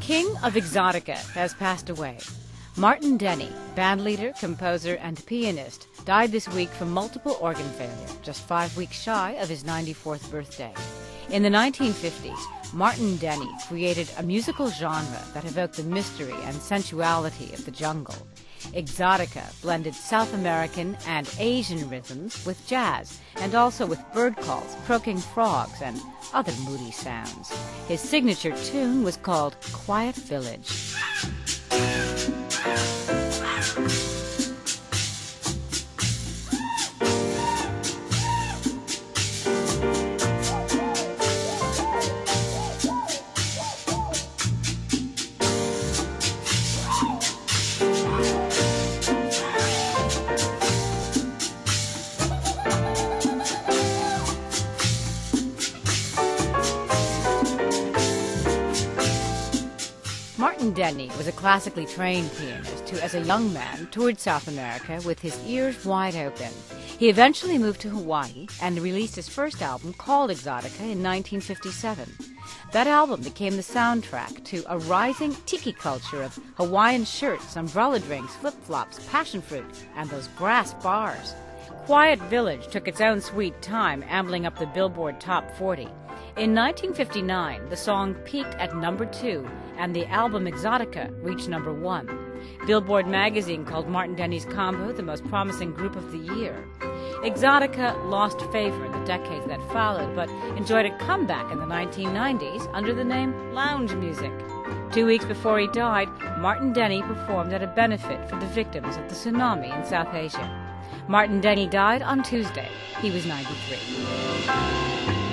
king of exotica has passed away. Martin Denny, bandleader, composer, and pianist, died this week from multiple organ failure, just 5 weeks shy of his 94th birthday. In the 1950s, Martin Denny created a musical genre that evoked the mystery and sensuality of the jungle. Exotica blended South American and Asian rhythms with jazz, and also with bird calls, croaking frogs, and other moody sounds. His signature tune was called Quiet Village. Martin Denny was a classically trained pianist who, as a young man, toured South America with his ears wide open. He eventually moved to Hawaii and released his first album called Exotica in 1957. That album became the soundtrack to a rising tiki culture of Hawaiian shirts, umbrella drinks, flip-flops, passion fruit, and those brass bars. Quiet Village took its own sweet time ambling up the Billboard Top 40. In 1959, the song peaked at number 2, and the album Exotica reached number 1. Billboard magazine called Martin Denny's combo the most promising group of the year. Exotica lost favor in the decades that followed, but enjoyed a comeback in the 1990s under the name Lounge Music. 2 weeks before he died, Martin Denny performed at a benefit for the victims of the tsunami in South Asia. Martin Denny died on Tuesday. He was 93.